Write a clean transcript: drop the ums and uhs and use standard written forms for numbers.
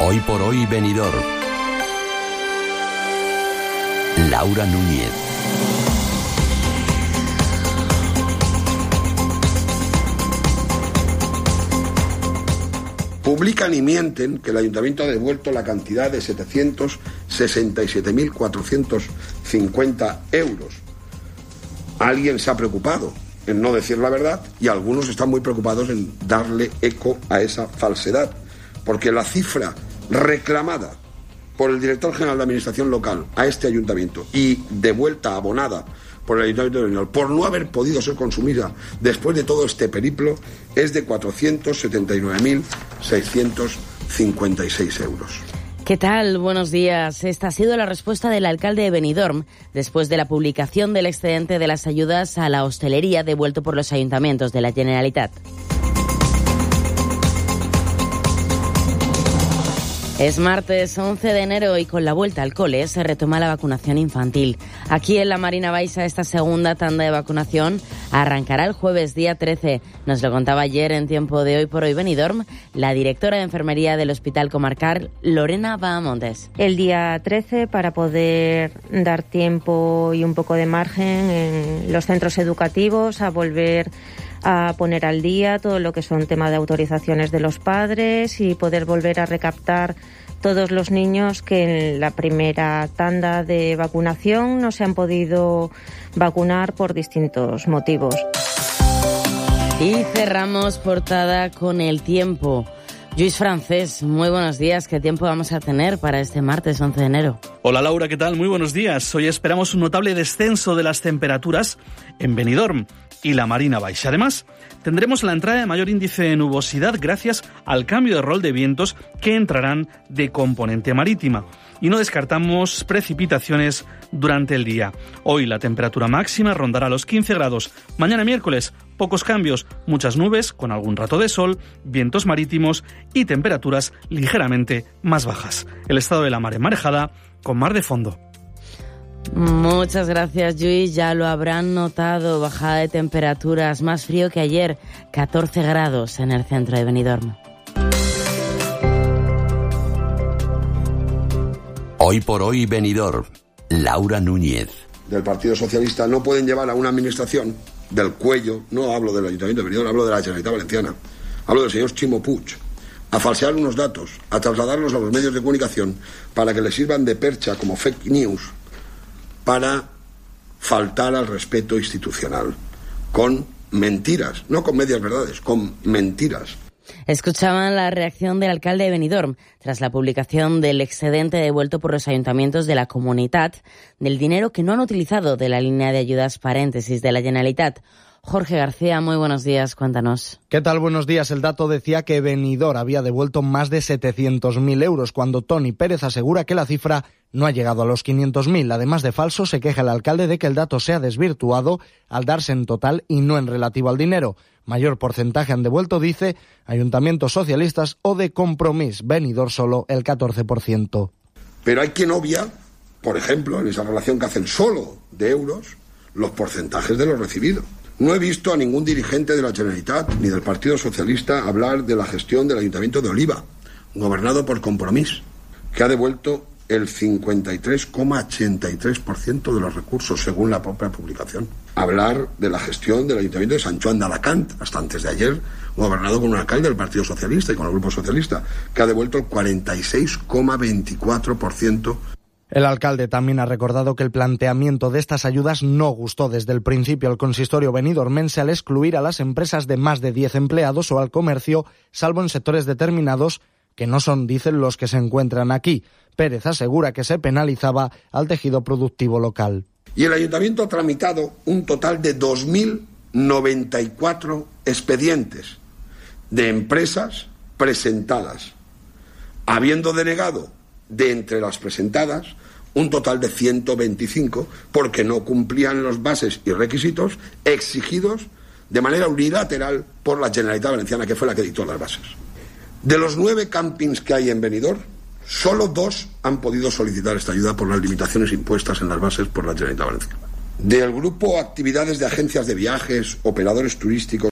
Hoy por hoy Benidorm. Laura Núñez. Publican y mienten que el Ayuntamiento ha devuelto la cantidad de 767.450 euros. Alguien se ha preocupado en no decir la verdad y algunos están muy preocupados en darle eco a esa falsedad, porque la cifra reclamada por el director general de Administración Local a este ayuntamiento y devuelta, abonada por el Ayuntamiento de Benidorm, por no haber podido ser consumida después de todo este periplo, es de 479.656 euros. ¿Qué tal? Buenos días. Esta ha sido la respuesta del alcalde de Benidorm después de la publicación del excedente de las ayudas a la hostelería devuelto por los ayuntamientos de la Generalitat. Es martes 11 de enero y con la vuelta al cole se retoma la vacunación infantil. Aquí en la Marina Baixa esta segunda tanda de vacunación arrancará el jueves día 13. Nos lo contaba ayer en Tiempo de Hoy por Hoy Benidorm la directora de enfermería del Hospital Comarcal, Lorena Bahamondes. El día 13 para poder dar tiempo y un poco de margen en los centros educativos a volver a poner al día todo lo que son temas de autorizaciones de los padres y poder volver a recaptar todos los niños que en la primera tanda de vacunación no se han podido vacunar por distintos motivos. Y cerramos portada con el tiempo. Lluís Francés, muy buenos días. ¿Qué tiempo vamos a tener para este martes 11 de enero? Hola Laura, ¿qué tal? Muy buenos días. Hoy esperamos un notable descenso de las temperaturas en Benidorm y la Marina Baixa. Además, tendremos la entrada de mayor índice de nubosidad gracias al cambio de rol de vientos que entrarán de componente marítima. Y no descartamos precipitaciones durante el día. Hoy la temperatura máxima rondará los 15 grados. Mañana miércoles, pocos cambios, muchas nubes con algún rato de sol, vientos marítimos y temperaturas ligeramente más bajas. El estado de la mar en marejada con mar de fondo. Muchas gracias, Lluís. Ya lo habrán notado, bajada de temperaturas, más frío que ayer, 14 grados en el centro de Benidorm. Hoy por hoy Benidorm. Laura Núñez. Del Partido Socialista no pueden llevar a una administración del cuello, no hablo del Ayuntamiento de Benidorm, hablo de la Generalitat Valenciana, hablo del señor Ximo Puig, a falsear unos datos, a trasladarlos a los medios de comunicación para que les sirvan de percha como fake news, para faltar al respeto institucional, con mentiras, no con medias verdades, con mentiras. Escuchaban la reacción del alcalde de Benidorm tras la publicación del excedente devuelto por los ayuntamientos de la Comunitat del dinero que no han utilizado de la línea de ayudas paréntesis de la Generalitat. Jorge García, muy buenos días, cuéntanos. ¿Qué tal? Buenos días. El dato decía que Benidorm había devuelto más de 700.000 euros, cuando Toni Pérez asegura que la cifra no ha llegado a los 500.000. Además de falso, se queja el alcalde de que el dato se ha desvirtuado al darse en total y no en relativo al dinero. Mayor porcentaje han devuelto, dice, ayuntamientos socialistas o de Compromís. Benidorm solo el 14%. Pero hay quien obvia, por ejemplo, en esa relación que hacen solo de euros, los porcentajes de lo recibido. No he visto a ningún dirigente de la Generalitat ni del Partido Socialista hablar de la gestión del Ayuntamiento de Oliva, gobernado por Compromís, que ha devuelto el 53,83% de los recursos, según la propia publicación. Hablar de la gestión del Ayuntamiento de Sant Joan d'Alacant, hasta antes de ayer, gobernado con un alcalde del Partido Socialista y con el Grupo Socialista, que ha devuelto el 46,24%. El alcalde también ha recordado que el planteamiento de estas ayudas no gustó desde el principio al consistorio benidormense al excluir a las empresas de más de 10 empleados o al comercio, salvo en sectores determinados que no son, dicen, los que se encuentran aquí. Pérez asegura que se penalizaba al tejido productivo local. Y el ayuntamiento ha tramitado un total de 2.094 expedientes de empresas presentadas, habiendo denegado de entre las presentadas un total de 125 porque no cumplían los bases y requisitos exigidos de manera unilateral por la Generalitat Valenciana, que fue la que dictó las bases. De los 9 campings que hay en Benidorm, solo 2 han podido solicitar esta ayuda por las limitaciones impuestas en las bases por la Generalitat Valenciana. Del grupo actividades de agencias de viajes, operadores turísticos